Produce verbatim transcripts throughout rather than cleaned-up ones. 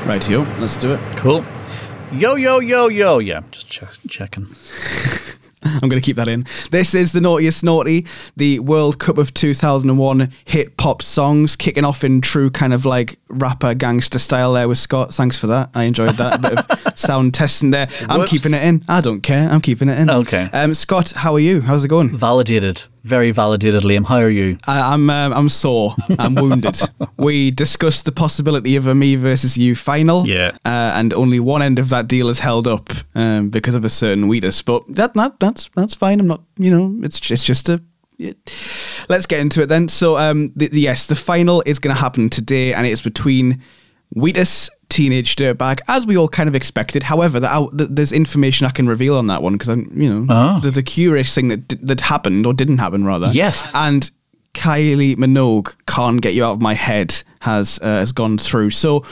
Rightio, let's do it. Cool. Yo, yo, yo, yo. Yeah, just check, checking. I'm going to keep that in. This is the Naughtiest Naughty, the World Cup of two thousand one hit pop songs, kicking off in true kind of like rapper gangster style there with Scott. Thanks for that. I enjoyed that. A bit of sound testing there. I'm Whoops. keeping it in. I don't care. I'm keeping it in. Okay. Um, Scott, how are you? How's it going? Validated. Very validated, Liam. How are you? I, I'm um, I'm sore. I'm wounded. We discussed the possibility of a me versus you final. Yeah. Uh, and only one end of that deal is held up um, because of a certain weakness. But that, that that's that's fine. I'm not. You know, it's it's just a. It, let's get into it then. So um, the, the, yes, the final is going to happen today, and it's between Wheatus, Teenage Dirtbag, as we all kind of expected. However, that I, that there's information I can reveal on that one because I'm, you know, oh. there's a curious thing that that happened or didn't happen rather. Yes, and Kylie Minogue, Can't Get You Out of My Head, has uh, has gone through. So.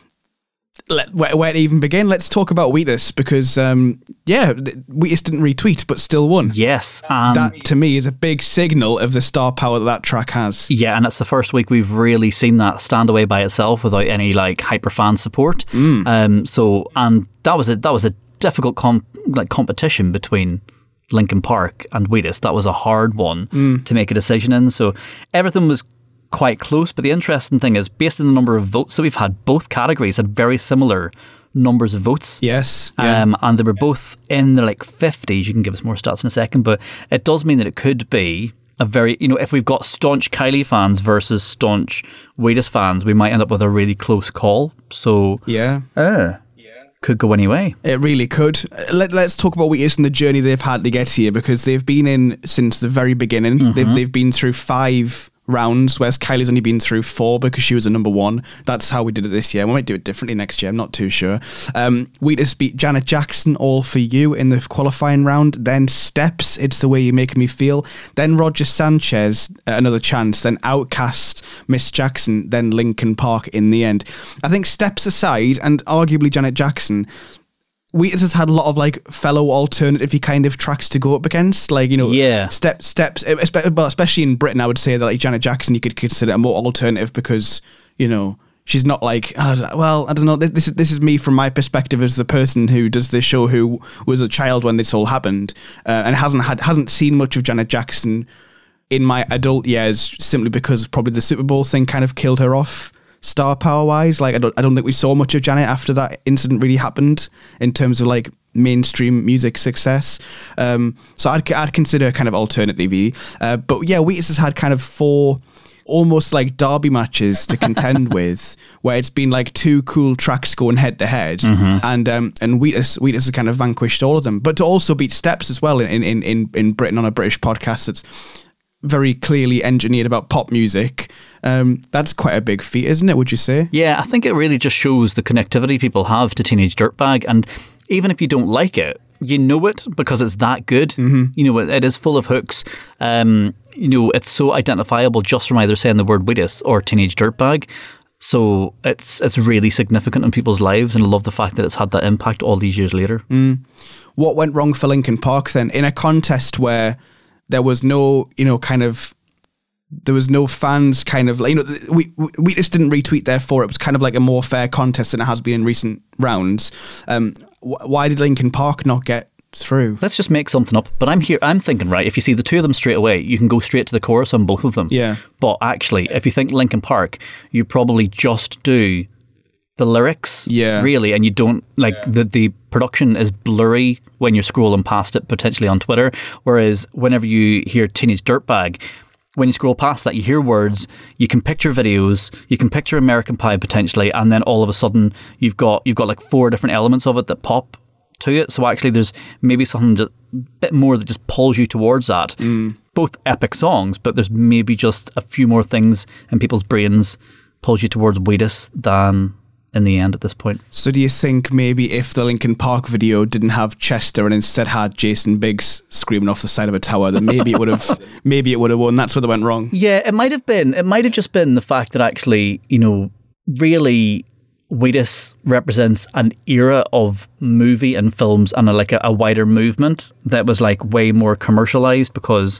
Let, where, where to even begin? Let's talk about Wheatus because, um, yeah, Wheatus didn't retweet but still won. Yes. Um, that, to me, is a big signal of the star power that that track has. Yeah, and it's the first week we've really seen that stand away by itself without any, like, hyper fan support. Mm. Um, so, and that was a, that was a difficult com- like competition between Linkin Park and Wheatus. That was a hard one mm. to make a decision in. So, everything was quite close, but the interesting thing is based on the number of votes that we've had, both categories had very similar numbers of votes. Yes. Yeah. Um, and they were both in the like fifties. You can give us more stats in a second, but it does mean that it could be a very, you know, if we've got staunch Kylie fans versus staunch Wheatus fans, we might end up with a really close call. So, yeah. Uh, could go anyway. It really could. Let, let's talk about Wheatus and the journey they've had to get here because they've been in since the very beginning. Mm-hmm. They've, they've been through five rounds, whereas Kylie's only been through four because she was a number one. That's how we did it this year. We might do it differently next year. I'm not too sure. Um, Wheatus beat Janet Jackson, All For You, in the qualifying round. Then Steps, It's The Way You Make Me Feel. Then Roger Sanchez, uh, Another Chance. Then Outkast, Miss Jackson. Then Linkin Park in the end. I think Steps aside, and arguably Janet Jackson, Wheatus has had a lot of like fellow alternative kind of tracks to go up against, like, you know, yeah. step steps, especially in Britain. I would say that like Janet Jackson, you could consider a more alternative because, you know, she's not like, oh, well, I don't know. This is this is me from my perspective as the person who does this show, who was a child when this all happened, uh, and hasn't had hasn't seen much of Janet Jackson in my adult years, simply because probably the Super Bowl thing kind of killed her off. Star power wise, like I don't, I don't think we saw much of Janet after that incident really happened in terms of like mainstream music success. Um, so I'd, I'd consider kind of alternative. Uh, but yeah, Wheatus has had kind of four almost like derby matches to contend with, where it's been like two cool tracks going head to head, and um, and Wheatus Wheatus has kind of vanquished all of them. But to also beat Steps as well in in in in Britain on a British podcast that's very clearly engineered about pop music. Um, that's quite a big feat, isn't it, would you say? Yeah, I think it really just shows the connectivity people have to Teenage Dirtbag, and even if you don't like it, you know it because it's that good. Mm-hmm. You know, it, it is full of hooks. Um, you know, it's so identifiable just from either saying the word Wheatus or Teenage Dirtbag. So it's it's really significant in people's lives, and I love the fact that it's had that impact all these years later. Mm. What went wrong for Linkin Park then in a contest where there was no, you know, kind of, there was no fans kind of, like, you know, we we just didn't retweet, therefore it was kind of like a more fair contest than it has been in recent rounds. Um, wh- why did Linkin Park not get through? Let's just make something up. But I'm here, I'm thinking, right, if you see the two of them straight away, you can go straight to the chorus on both of them. Yeah. But actually, if you think Linkin Park, you probably just do the lyrics, yeah, really, and you don't, like, yeah. the, the production is blurry when you're scrolling past it, potentially on Twitter, whereas whenever you hear Teenage Dirtbag, when you scroll past that, you hear words, you can picture videos, you can picture American Pie potentially, and then all of a sudden you've got you've got like four different elements of it that pop to it. So actually there's maybe something just a bit more that just pulls you towards that. Mm. Both epic songs, but there's maybe just a few more things in people's brains pulls you towards Wheatus than in the end at this point. So do you think maybe if the Linkin Park video didn't have Chester and instead had Jason Biggs screaming off the side of a tower, then maybe it would have maybe it would have won? That's where they went wrong. Yeah, it might have been. It might have just been the fact that actually, you know, really Wheatus represents an era of movie and films and a, like a, a wider movement that was like way more commercialized because,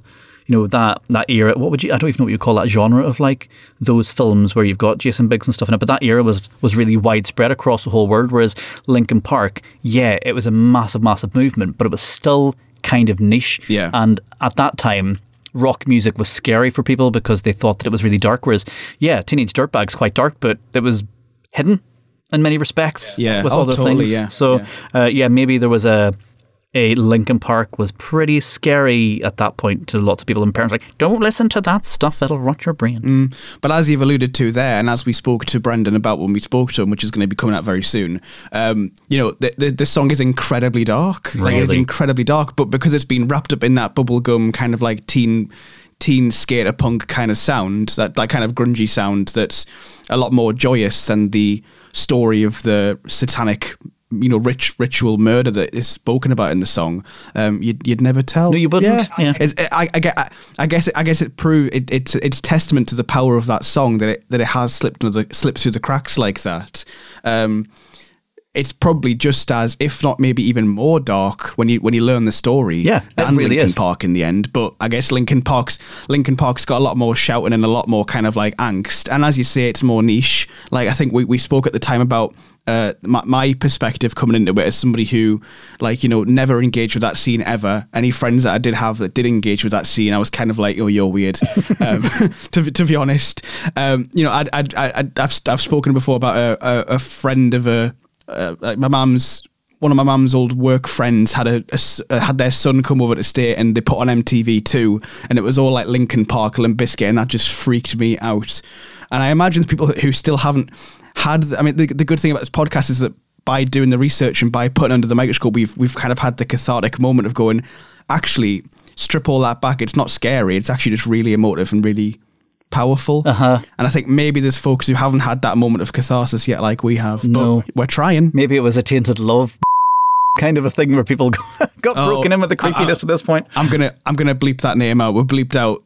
you know, that that era. What would you? I don't even know what you call that genre of like those films where you've got Jason Biggs and stuff in it. But that era was was really widespread across the whole world. Whereas Linkin Park, yeah, it was a massive, massive movement, but it was still kind of niche. Yeah. And at that time, rock music was scary for people because they thought that it was really dark. Whereas, yeah, Teenage Dirtbag's quite dark, but it was hidden in many respects. Yeah. with Oh, other totally, things. yeah. So, Yeah. Uh, yeah, maybe there was a. A Linkin Park was pretty scary at that point to lots of people, and parents like, don't listen to that stuff, it'll rot your brain. Mm. But as you've alluded to there, and as we spoke to Brendan about when we spoke to him, which is going to be coming out very soon, um, you know, the, the, the song is incredibly dark. Like, it's Really? incredibly dark, but because it's been wrapped up in that bubblegum kind of like teen teen skater punk kind of sound, that, that kind of grungy sound that's a lot more joyous than the story of the satanic, you know, rich ritual murder that is spoken about in the song. Um, you'd, you'd never tell. No, you wouldn't. Yeah, Yeah. It's, I, I, get- I, I guess it, I guess it prove it, it's it's testament to the power of that song that it that it has slipped under the, slipped through the cracks like that. Um, it's probably just as, if not maybe even more dark when you when you learn the story. Yeah, it than really Linkin is. Park in the end. But I guess Linkin Park's Linkin Park's got a lot more shouting and a lot more kind of like angst. And as you say, it's more niche. Like I think we, we spoke at the time about uh, my, my perspective coming into it as somebody who, like, you know, never engaged with that scene ever. Any friends that I did have that did engage with that scene, I was kind of like, oh, you're weird. um, to to be honest, um, you know, I'd, I'd, I'd, I've I've spoken before about a, a, a friend of a. Uh, like my mum's one of my mum's old work friends had a, a s- uh, had their son come over to stay, and they put on M T V two, and it was all like Linkin Park, Limp Bizkit, and that just freaked me out. And I imagine people who still haven't had. I mean, the, the good thing about this podcast is that by doing the research and by putting under the microscope, we've we've kind of had the cathartic moment of going, actually, strip all that back. It's not scary. It's actually just really emotive and really powerful. Uh-huh. And I think maybe there's folks who haven't had that moment of catharsis yet, like we have. No. But we're trying. Maybe it was a tainted love kind of a thing where people got Oh, broken in with the I- creepiness at this point. I'm gonna I'm gonna bleep that name out. We're bleeped out.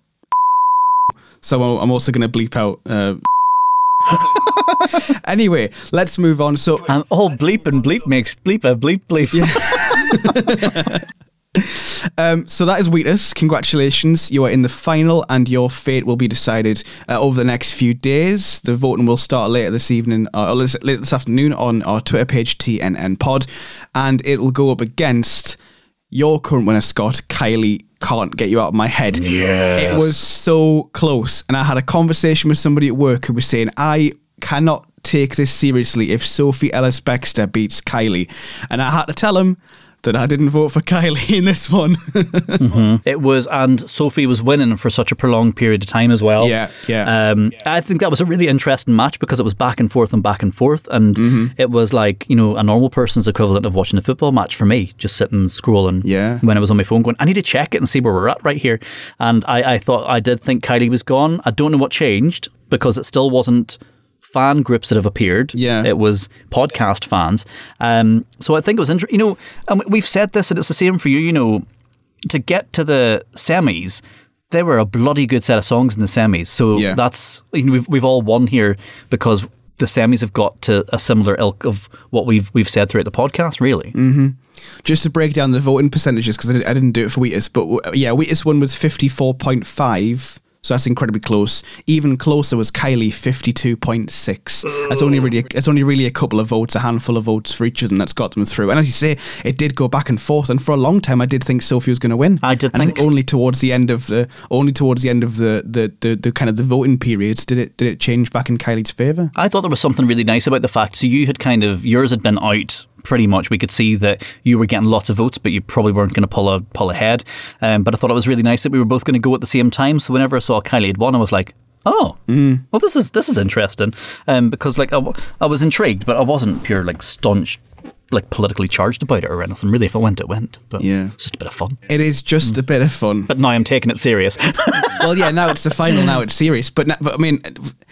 So I'm also gonna bleep out. Uh, anyway, let's move on. So And oh, bleep and bleep makes bleep a bleep bleep. Um, so that is Wheatus. Congratulations. You are in the final, and your fate will be decided uh, over the next few days. The voting will start later this evening, uh, or later this afternoon on our Twitter page, T N N Pod, and it will go up against your current winner, Scott. Kylie Can't Get You Out of My Head. Yes. It was so close, and I had a conversation with somebody at work who was saying, I cannot take this seriously if Sophie Ellis-Bextor beats Kylie, and I had to tell him that I didn't vote for Kylie in this one. Mm-hmm. It was, and Sophie was winning for such a prolonged period of time as well. Yeah, yeah. Um, I think that was a really interesting match because it was back and forth and back and forth, and Mm-hmm. it was like, you know, a normal person's equivalent of watching a football match for me, just sitting scrolling. Yeah. When I was on my phone, going, I need to check it and see where we're at right here. And I, I thought I did think Kylie was gone. I don't know what changed because it still wasn't fan groups that have appeared. Yeah. It was podcast fans. Um, so I think it was interesting. You know, and we've said this, and it's the same for you, you know, to get to the semis, there were a bloody good set of songs in the semis. So Yeah. that's, you know, we've, we've all won here because the semis have got to a similar ilk of what we've we've said throughout the podcast, really. Mm-hmm. Just to break down the voting percentages, because I, did, I didn't do it for Wheatus, but uh, yeah, Wheatus won with fifty-four point five. So that's incredibly close. Even closer was Kylie, fifty-two point six. That's only really, it's only really a couple of votes, a handful of votes for each of them that's got them through. And as you say, it did go back and forth. And for a long time, I did think Sophie was going to win. I did and think- only towards the end of the, only towards the end of the, the, the, the kind of the voting periods did it, did it change back in Kylie's favour. I thought there was something really nice about the fact. So you had kind of, yours had been out pretty much. We could see that you were getting lots of votes, but you probably weren't going to pull a, pull ahead. Um, but I thought it was really nice that we were both going to go at the same time. So whenever I saw Kylie had won, I was like, oh, mm. well, this is this is interesting. Um, because like I, w- I was intrigued, but I wasn't pure like staunch, like politically charged about it or anything. Really, if it went, it went. But Yeah. it's just a bit of fun. It is just a bit of fun. But now I'm taking it serious. Well, yeah, now it's the final, now it's serious. But, now, but I mean,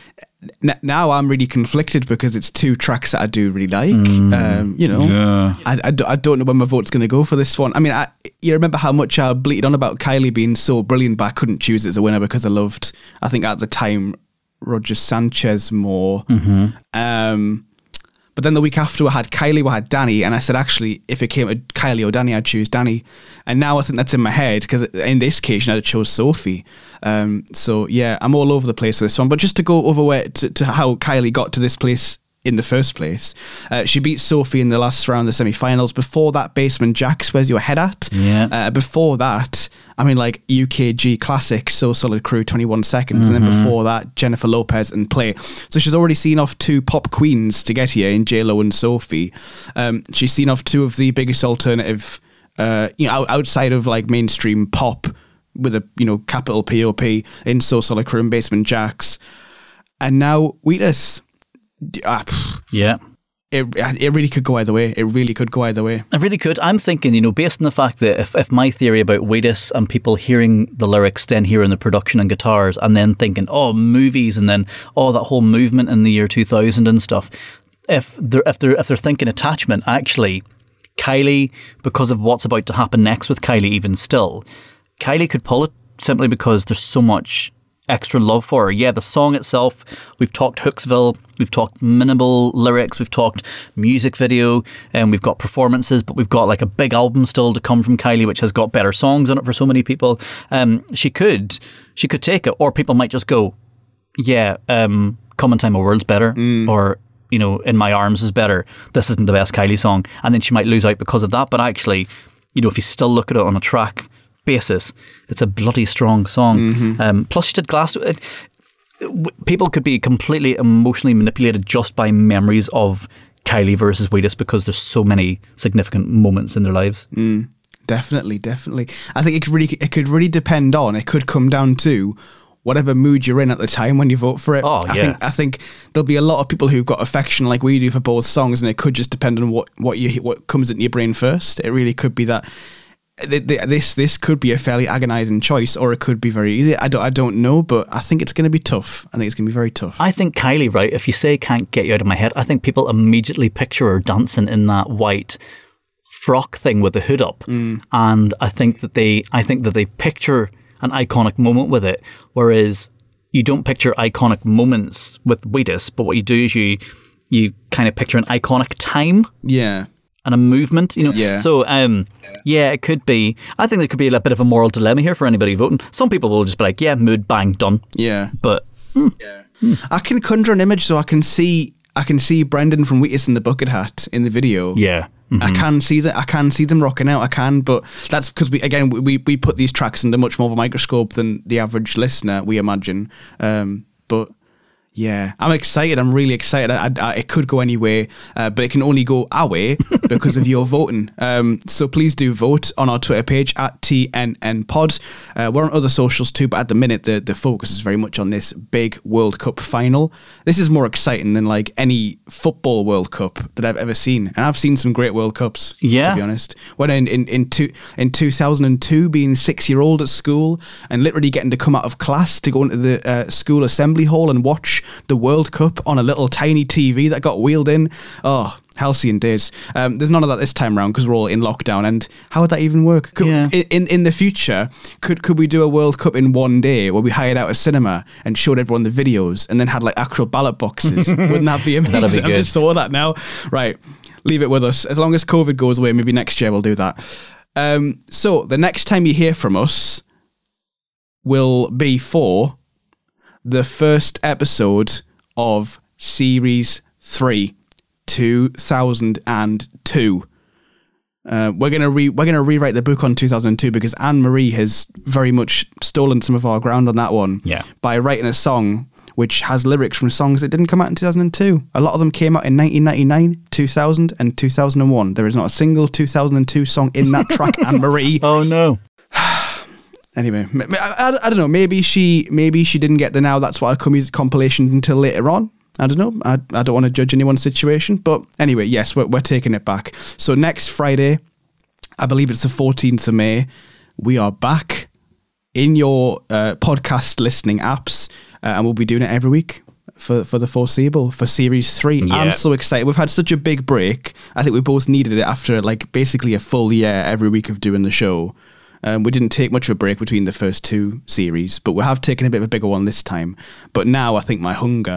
n- now I'm really conflicted because it's two tracks that I do really like. Um, you know, Yeah. I, I, do- I don't know when my vote's going to go for this one. I mean, I, you remember how much I bleated on about Kylie being so brilliant, but I couldn't choose it as a winner because I loved, I think at the time, Roger Sanchez more. Um, But then the week after, I had Kylie, we had Danny, and I said, actually, if it came to Kylie or Danny, I'd choose Danny. And now I think that's in my head, because in this occasion, I'd chose Sophie. Um, so, yeah, I'm all over the place with this one. But just to go over where to, to how Kylie got to this place in the first place, uh, she beat Sophie in the last round of the semi-finals. Before that, Basement Jaxx, Where's Your Head At? Yeah. Uh, before that, I mean, like, U K G Classic, So Solid Crew, twenty-one seconds. Mm-hmm. And then before that, Jennifer Lopez and Play. So she's already seen off two pop queens to get here in J-Lo and Sophie. Um, she's seen off two of the biggest alternative, uh, you know, outside of, like, mainstream pop with a, you know, capital P O P in So Solid Crew and Basement Jaxx. And now, Wheatus. Uh, yeah. It, it really could go either way. It really could go either way. It really could. I'm thinking, you know, based on the fact that if, if my theory about Wheatus and people hearing the lyrics, then hearing the production and guitars, and then thinking, oh, movies, and then, oh, that whole movement in the year two thousand and stuff. If they're, if they're, if they're thinking attachment, actually, Kylie, because of what's about to happen next with Kylie even still, Kylie could pull it simply because there's so much extra love for her. Yeah, the song itself, we've talked Hooksville, we've talked minimal lyrics, we've talked music video, and we've got performances, but we've got like a big album still to come from Kylie, which has got better songs on it for so many people. Um, she could, she could take it, or people might just go, yeah, um, Come in Time of World's better, mm. or, you know, In My Arms is better. This isn't the best Kylie song. And then she might lose out because of that. But actually, you know, if you still look at it on a track basis, it's a bloody strong song. Mm-hmm. Um, plus, she did Glass. It, it, people could be completely emotionally manipulated just by memories of Kylie versus Wheatus because there's so many significant moments in their lives. Mm, definitely, definitely. I think it could really, it could really depend on. It could come down to whatever mood you're in at the time when you vote for it. Oh, I yeah. think I think there'll be a lot of people who've got affection like we do for both songs, and it could just depend on what what you what comes into your brain first. It really could be that. This this could be a fairly agonising choice, or it could be very easy. I don't I don't know, but I think it's going to be tough. I think it's going to be very tough. I think Kylie, right? If you say "Can't Get You Out of My Head," I think people immediately picture her dancing in that white frock thing with the hood up, mm. and I think that they I think that they picture an iconic moment with it, whereas you don't picture iconic moments with Wheatus, but what you do is you you kind of picture an iconic time. Yeah. And a movement, you know. Yeah. So, um, yeah. yeah, it could be. I think there could be a bit of a moral dilemma here for anybody voting. Some people will just be like, "Yeah, mood, bang, done." Yeah. But hmm. yeah, hmm. I can conjure an image, so I can see, I can see Brendan from Wheatus in the bucket hat in the video. Yeah. Mm-hmm. I can see that. I can see them rocking out. I can, but that's because we again we we put these tracks under much more of a microscope than the average listener, we imagine. Um, but. Yeah, I'm excited. I'm really excited. I, I, it could go any way, uh, but it can only go our way because of your voting. Um, so please do vote on our Twitter page at T N N Pod. Uh, we're on other socials too, but at the minute, the, the focus is very much on this big World Cup final. This is more exciting than like any football World Cup that I've ever seen. And I've seen some great World Cups, yeah. to be honest. When in, in, in, two, in two thousand two, being six-year-old at school and literally getting to come out of class to go into the uh, school assembly hall and watch the World Cup on a little tiny T V that got wheeled in. Oh, halcyon days. Um, there's none of that this time around because we're all in lockdown. And how would that even work? Could, yeah. in, in the future, could could we do a World Cup in one day where we hired out a cinema and showed everyone the videos and then had like actual ballot boxes? Wouldn't that be amazing? That'd be good. I've just thought of that now. Right. Leave it with us. As long as COVID goes away, maybe next year we'll do that. Um, so the next time you hear from us will be for the first episode of Series three, two thousand two. Uh, we're gonna re we're gonna rewrite the book on two thousand two because Anne Marie has very much stolen some of our ground on that one. Yeah. By writing a song which has lyrics from songs that didn't come out in two thousand two. A lot of them came out in nineteen ninety-nine, two thousand, and two thousand one. There is not a single two thousand two song in that track, Anne Marie. Oh no. Anyway, I, I, I don't know. Maybe she maybe she didn't get the Now That's What I Come Music compilation until later on. I don't know. I, I don't want to judge anyone's situation. But anyway, yes, we're, we're taking it back. So next Friday, I believe it's the fourteenth of May, we are back in your uh, podcast listening apps, uh, and we'll be doing it every week for, for the foreseeable, for Series three. Yeah. I'm so excited. We've had such a big break. I think we both needed it after like basically a full year every week of doing the show. Um, we didn't take much of a break between the first two series, but we have taken a bit of a bigger one this time. But now I think my hunger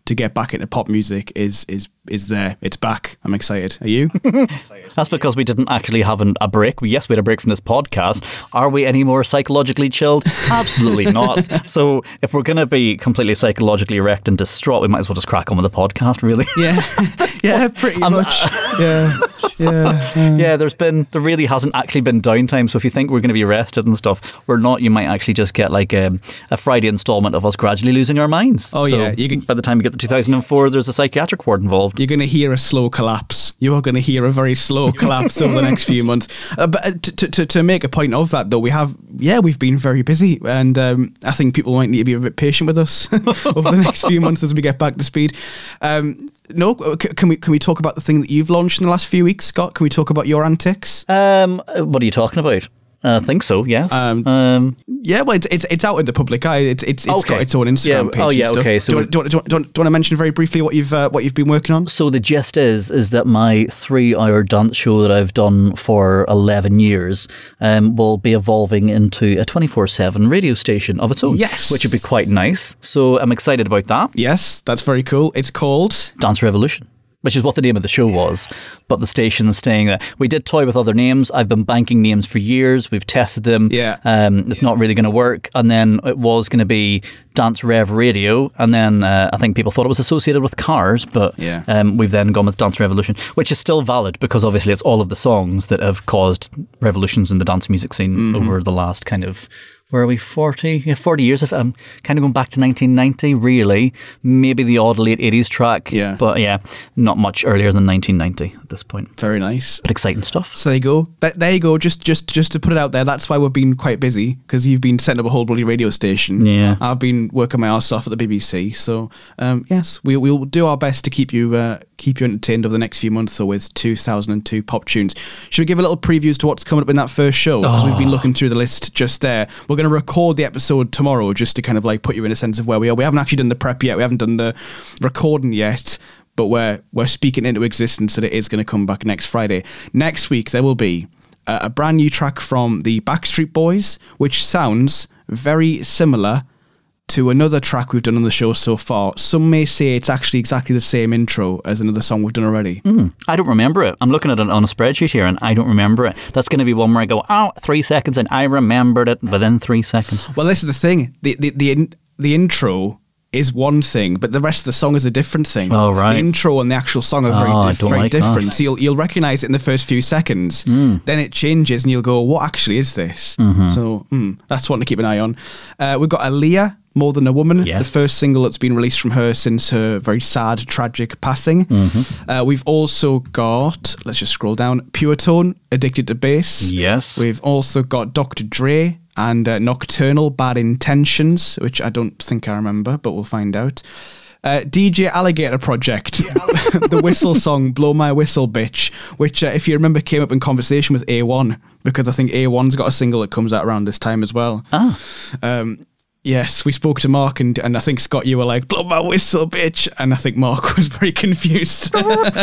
to get back into pop music is is is there. It's back. I'm excited. Are you? That's because we didn't actually have an, a break. Yes, we had a break from this podcast. Are we any more psychologically chilled? Absolutely not. So if we're going to be completely psychologically wrecked and distraught, we might as well just crack on with the podcast, really. Yeah, yeah, pretty Um, much. yeah, yeah. yeah. Yeah, there's been, there really hasn't actually been downtime. So if you think we're going to be rested and stuff, we're not. You might actually just get like a, a Friday installment of us gradually losing our minds. Oh, so yeah. You can, by the time we get to two thousand four, there's a psychiatric ward involved. You're going to hear a slow collapse. You are going to hear a very slow collapse over the next few months. Uh, but uh, to, to to make a point of that, though, we have, yeah, we've been very busy. And um, I think people might need to be a bit patient with us over the next few months as we get back to speed. Um, no, c- can we can we talk about the thing that you've launched in the last few weeks, Scott? Can we talk about your antics? Um, what are you talking about? Uh, I think so, yes. Um, um, yeah, well, it's, it's it's out in the public eye. It's it's, it's Okay. got its own Instagram Yeah, page. oh, and yeah, stuff. okay, so do, you, want- do, you, want- do, you, want- do you want to mention very briefly what you've uh, what you've been working on? So the gist is is that my three-hour dance show that I've done for eleven years um, will be evolving into a twenty-four seven radio station of its own. Yes. Which would be quite nice. So I'm excited about that. Yes, that's very cool. It's called Dance Revolution, which is what the name of the show was. But the station's staying there. We did toy with other names. I've been banking names for years. We've tested them. Yeah. Um, it's not really going to work. And then it was going to be Dance Rev Radio. And then uh, I think people thought it was associated with cars. But Yeah. um, we've then gone with Dance Revolution, which is still valid because obviously it's all of the songs that have caused revolutions in the dance music scene Mm-hmm. over the last kind of... Where are we? forty? Yeah, forty years. Of, I'm kind of going back to nineteen ninety, really. Maybe the odd late eighties track. Yeah. But yeah, not much earlier than nineteen ninety at this point. very nice. But exciting stuff. So there you go. Th- there you go. Just, just, just to put it out there. That's why we've been quite busy because you've been setting up a whole bloody radio station. Yeah. I've been working my ass off at the B B C. So um, yes, we we'll do our best to keep you uh, keep you entertained over the next few months. Though with two thousand two pop tunes, should we give a little previews to what's coming up in that first show? Because we've been looking through the list just there. We're going to record the episode tomorrow just to kind of like put you in a sense of where we are. We haven't actually done the prep yet. We haven't done the recording yet. But we're we're speaking into existence that it is going to come back next Friday. Next week there will be a, a brand new track from the Backstreet Boys, which sounds very similar to another track we've done on the show so far. Some may say it's actually exactly the same intro as another song we've done already. Mm, I don't remember it. I'm looking at it on a spreadsheet here and I don't remember it. That's going to be one where I go, oh, three seconds and I remembered it within three seconds. Well, this is the thing. The the the, in, the intro is one thing, but the rest of the song is a different thing. Oh, right. The intro and the actual song are very, Oh, I diff- don't very like different. that. So you'll you'll recognise it in the first few seconds. Then it changes and you'll go, what actually is this? Mm-hmm. So mm, that's one to keep an eye on. Uh, we've got Aaliyah, More Than a Woman, Yes. the first single that's been released from her since her very sad, tragic passing. Mm-hmm. Uh, we've also got, let's just scroll down, Pure Tone, Addicted to Bass. Yes. We've also got Doctor Dre and uh, Nocturnal, Bad Intentions, which I don't think I remember, but we'll find out. Uh, D J Alligator Project, the whistle song Blow My Whistle Bitch, which uh, if you remember came up in conversation with A one, because I think A one's got a single that comes out around this time as well. Ah. Um, yes, we spoke to Mark and, and I think, Scott, you were like, blow my whistle, bitch. And I think Mark was very confused.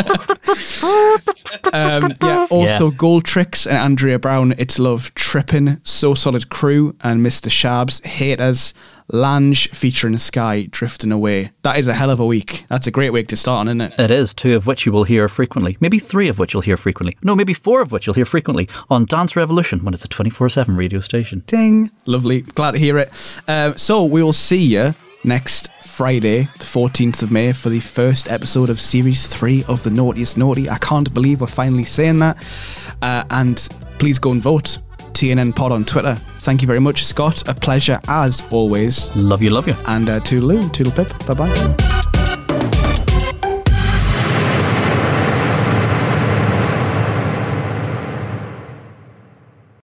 um, yeah, also Yeah. Gold Tricks and Andrea Brown, It's Love, Trippin', So Solid Crew and Mister Shabs, Haters, Lange featuring Sky, Drifting Away. That is a hell of a week. That's a great week to start on, isn't it? It is, two of which you will hear frequently. Maybe three of which you'll hear frequently. No, maybe four of which you'll hear frequently on Dance Revolution when it's a twenty-four seven radio station. Ding. Lovely. Glad to hear it. Um, so we will see you next Friday, the fourteenth of May, for the first episode of Series three of The Naughtiest Naughty. I can't believe we're finally saying that. Uh, and please go and vote. T N N Pod on Twitter. Thank you very much, Scott. A pleasure as always. Love you, love you. And uh, toodaloo, toodle pip. Bye-bye.